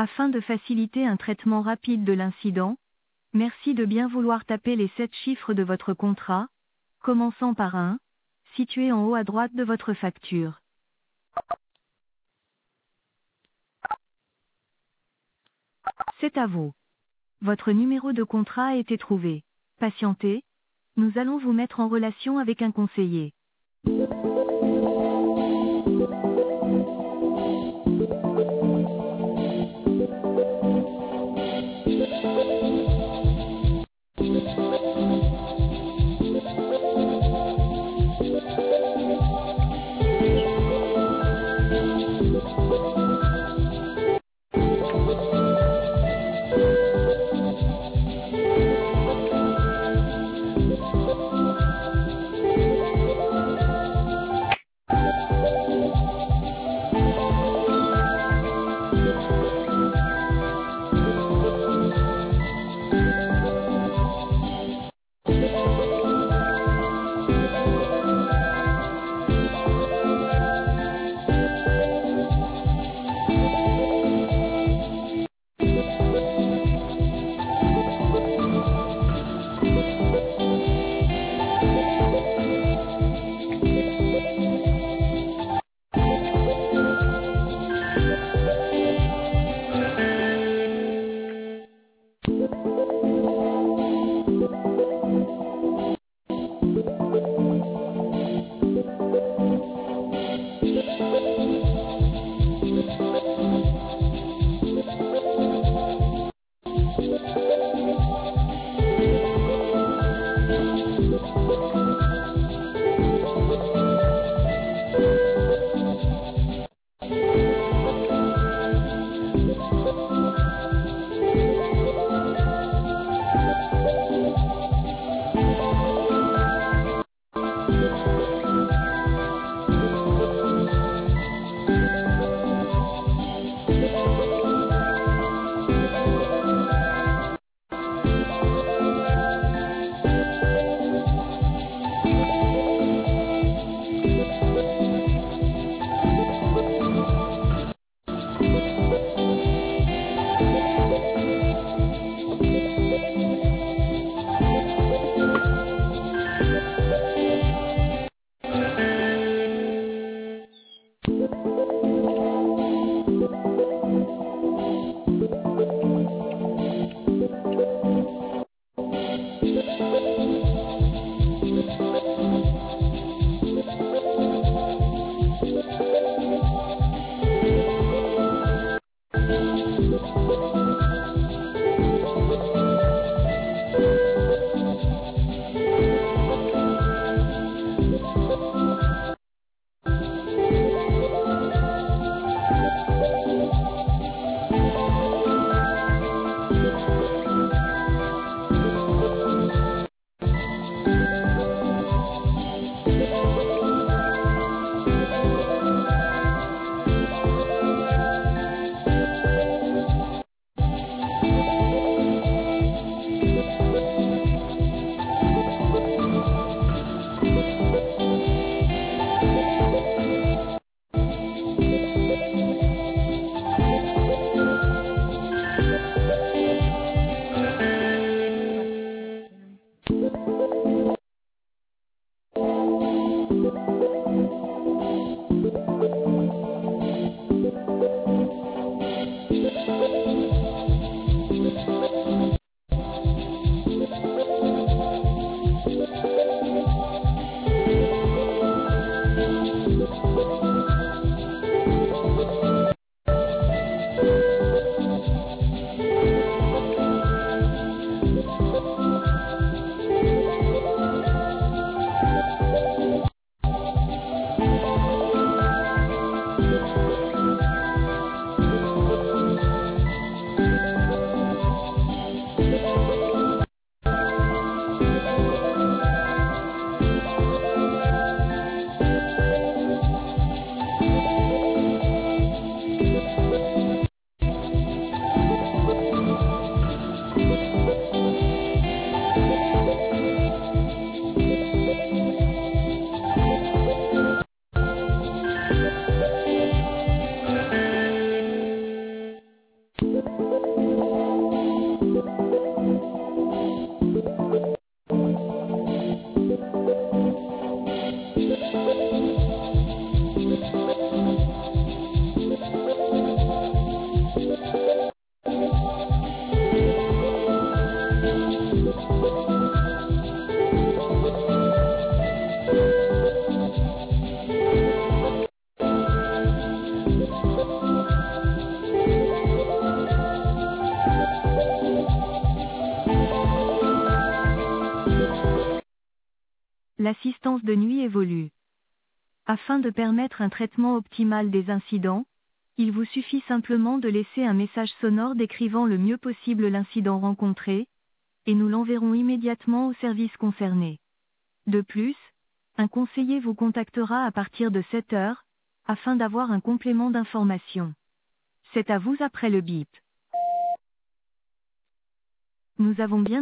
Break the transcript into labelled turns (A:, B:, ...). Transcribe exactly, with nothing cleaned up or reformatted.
A: Afin de faciliter un traitement rapide de l'incident, merci de bien vouloir taper les sept chiffres de votre contrat, commençant par un, situé en haut à droite de votre facture. C'est à vous. Votre numéro de contrat a été trouvé. Patientez, nous allons vous mettre en relation avec un conseiller. L'assistance de nuit évolue. Afin de permettre un traitement optimal des incidents, il vous suffit simplement de laisser un message sonore décrivant le mieux possible l'incident rencontré, et nous l'enverrons immédiatement au service concerné. De plus, un conseiller vous contactera à partir de sept heures, afin d'avoir un complément d'information. C'est à vous après le bip. Nous avons bien